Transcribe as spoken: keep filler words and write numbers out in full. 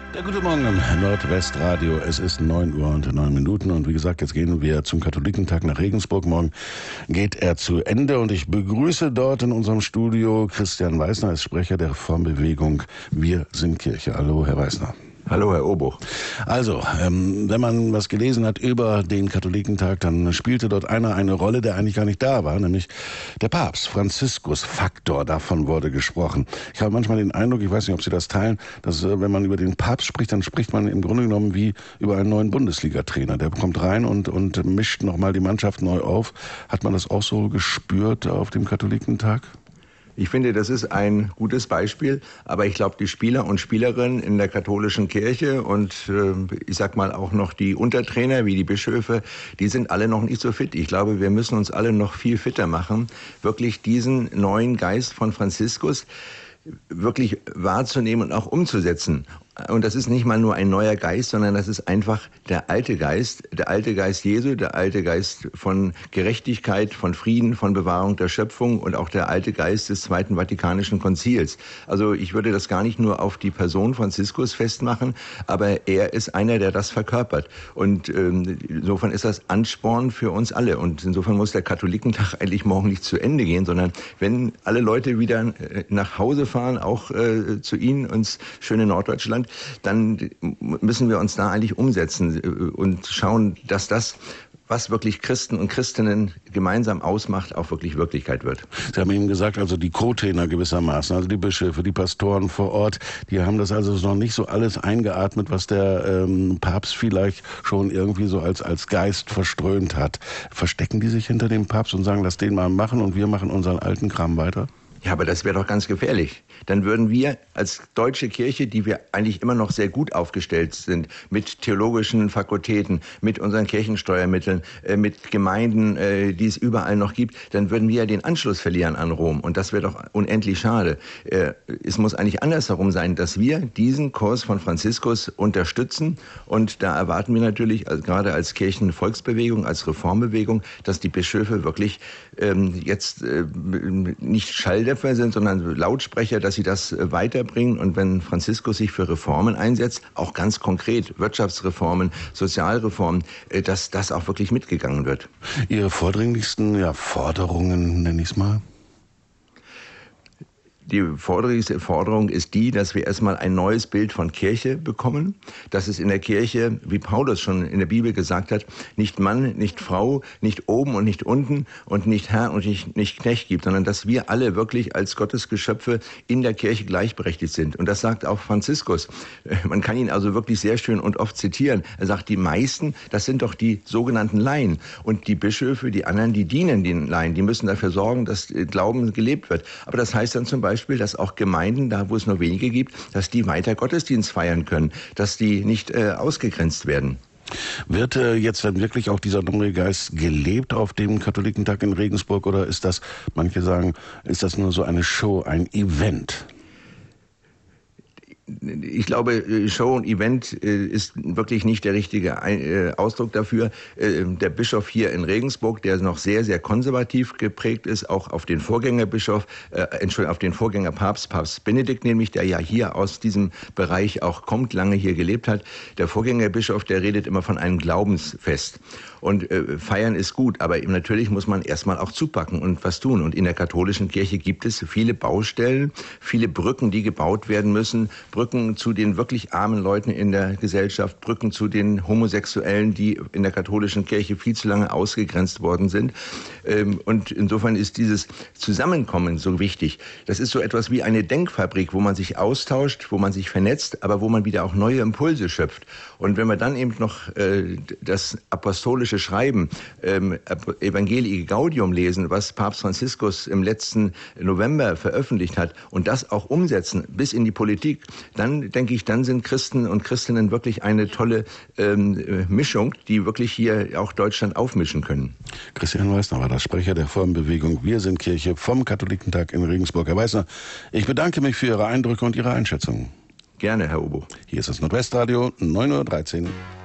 Ja, guten Morgen im Nordwestradio. Es ist neun Uhr und neun Minuten und wie gesagt, jetzt gehen wir zum Katholikentag nach Regensburg. Morgen geht er zu Ende und ich begrüße dort in unserem Studio Christian Weisner als Sprecher der Reformbewegung Wir sind Kirche. Hallo, Herr Weisner. Hallo, Herr Obuch. Also, ähm, wenn man was gelesen hat über den Katholikentag, dann spielte dort einer eine Rolle, der eigentlich gar nicht da war, nämlich der Papst, Franziskus Faktor, davon wurde gesprochen. Ich habe manchmal den Eindruck, ich weiß nicht, ob Sie das teilen, dass äh, wenn man über den Papst spricht, dann spricht man im Grunde genommen wie über einen neuen Bundesliga-Trainer. Der kommt rein und, und mischt nochmal die Mannschaft neu auf. Hat man das auch so gespürt auf dem Katholikentag? Ich finde, das ist ein gutes Beispiel, aber ich glaube, die Spieler und Spielerinnen in der katholischen Kirche und äh, ich sag mal auch noch die Untertrainer wie die Bischöfe, die sind alle noch nicht so fit. Ich glaube, wir müssen uns alle noch viel fitter machen, wirklich diesen neuen Geist von Franziskus wirklich wahrzunehmen und auch umzusetzen. Und das ist nicht mal nur ein neuer Geist, sondern das ist einfach der alte Geist, der alte Geist Jesu, der alte Geist von Gerechtigkeit, von Frieden, von Bewahrung der Schöpfung und auch der alte Geist des Zweiten Vatikanischen Konzils. Also ich würde das gar nicht nur auf die Person Franziskus festmachen, aber er ist einer, der das verkörpert. Und ähm, insofern ist das Ansporn für uns alle. Und insofern muss der Katholikentag eigentlich morgen nicht zu Ende gehen, sondern wenn alle Leute wieder nach Hause fahren, auch äh, zu Ihnen, ins schöne Norddeutschland, dann müssen wir uns da eigentlich umsetzen und schauen, dass das, was wirklich Christen und Christinnen gemeinsam ausmacht, auch wirklich Wirklichkeit wird. Sie haben eben gesagt, also die Co-Trainer gewissermaßen, also die Bischöfe, die Pastoren vor Ort, die haben das also noch nicht so alles eingeatmet, was der ähm, Papst vielleicht schon irgendwie so als, als Geist verströmt hat. Verstecken die sich hinter dem Papst und sagen, lass den mal machen und wir machen unseren alten Kram weiter? Ja, aber das wäre doch ganz gefährlich. Dann würden wir als deutsche Kirche, die wir eigentlich immer noch sehr gut aufgestellt sind, mit theologischen Fakultäten, mit unseren Kirchensteuermitteln, äh, mit Gemeinden, äh, die es überall noch gibt, dann würden wir ja den Anschluss verlieren an Rom. Und das wäre doch unendlich schade. Äh, es muss eigentlich andersherum sein, dass wir diesen Kurs von Franziskus unterstützen. Und da erwarten wir natürlich, also gerade als Kirchenvolksbewegung, als Reformbewegung, dass die Bischöfe wirklich ähm, jetzt äh, nicht Schalldämpfer sind, sondern Lautsprecher, dass sie das weiterbringen. Und wenn Franziskus sich für Reformen einsetzt, auch ganz konkret Wirtschaftsreformen, Sozialreformen, dass das auch wirklich mitgegangen wird. Ihre vordringlichsten ja, Forderungen, nenne ich es mal? Die vordringlichste Forderung ist die, dass wir erstmal ein neues Bild von Kirche bekommen, dass es in der Kirche, wie Paulus schon in der Bibel gesagt hat, nicht Mann, nicht Frau, nicht oben und nicht unten und nicht Herr und nicht, nicht Knecht gibt, sondern dass wir alle wirklich als Gottesgeschöpfe in der Kirche gleichberechtigt sind. Und das sagt auch Franziskus. Man kann ihn also wirklich sehr schön und oft zitieren. Er sagt, die meisten, das sind doch die sogenannten Laien. Und die Bischöfe, die anderen, die dienen den Laien. Die müssen dafür sorgen, dass Glauben gelebt wird. Aber das heißt dann zum Beispiel, dass auch Gemeinden, da wo es nur wenige gibt, dass die weiter Gottesdienst feiern können, dass die nicht äh, ausgegrenzt werden. Wird äh, jetzt dann wirklich auch dieser neue Geist gelebt auf dem Katholikentag in Regensburg oder ist das, manche sagen, ist das nur so eine Show, ein Event? Ich glaube, Show und Event ist wirklich nicht der richtige Ausdruck dafür. Der Bischof hier in Regensburg, der noch sehr, sehr konservativ geprägt ist, auch auf den Vorgängerbischof, äh, Entschuldigung, auf den Vorgängerpapst, Papst Benedikt nämlich, der ja hier aus diesem Bereich auch kommt, lange hier gelebt hat. Der Vorgängerbischof, der redet immer von einem Glaubensfest. Und äh, feiern ist gut, aber natürlich muss man erstmal auch zupacken und was tun. Und in der katholischen Kirche gibt es viele Baustellen, viele Brücken, die gebaut werden müssen. Brücken zu den wirklich armen Leuten in der Gesellschaft, Brücken zu den Homosexuellen, die in der katholischen Kirche viel zu lange ausgegrenzt worden sind. Ähm, und insofern ist dieses Zusammenkommen so wichtig. Das ist so etwas wie eine Denkfabrik, wo man sich austauscht, wo man sich vernetzt, aber wo man wieder auch neue Impulse schöpft. Und wenn wir dann eben noch äh, das apostolische Schreiben, ähm, Evangelii Gaudium lesen, was Papst Franziskus im letzten November veröffentlicht hat und das auch umsetzen bis in die Politik, dann denke ich, dann sind Christen und Christinnen wirklich eine tolle ähm, Mischung, die wirklich hier auch Deutschland aufmischen können. Christian Weisner war der Sprecher der Reformbewegung Wir sind Kirche vom Katholikentag in Regensburg. Herr Weisner, ich bedanke mich für Ihre Eindrücke und Ihre Einschätzungen. Gerne, Herr Obuch. Hier ist das Nordwestradio, neun Uhr dreizehn.